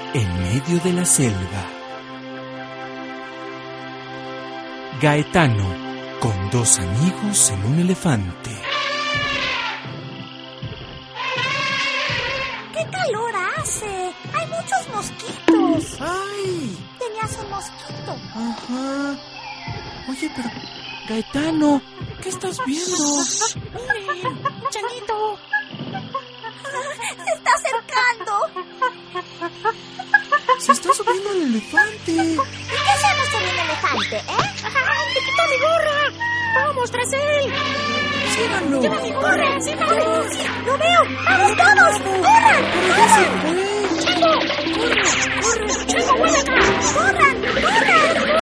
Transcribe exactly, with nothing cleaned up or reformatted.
en medio de la selva. Gaetano, con dos amigos en un elefante. ¡Qué calor hace! ¡Hay muchos mosquitos! ¡Ay! Tenías un mosquito. Ajá. Oye, pero... Gaetano, ¿qué estás viendo? ¡Miren! ¡Changuito! ¡Se está acercando! Se está subiendo el elefante. ¿Y qué hacemos con un elefante, eh? ¡Ay, te quitó mi gorra! ¡Vamos tras él! ¡Síganlo! ¡Lleva mi gorra! ¡Síganlo! ¡Sí! ¡Lo veo! ¡Vamos todos! ¡Corran! ¡Pero ya se fue! ¡Chango! ¡Corre! ¡Corre! ¡Chango, vuelve acá! ¡Corran! ¡Corran!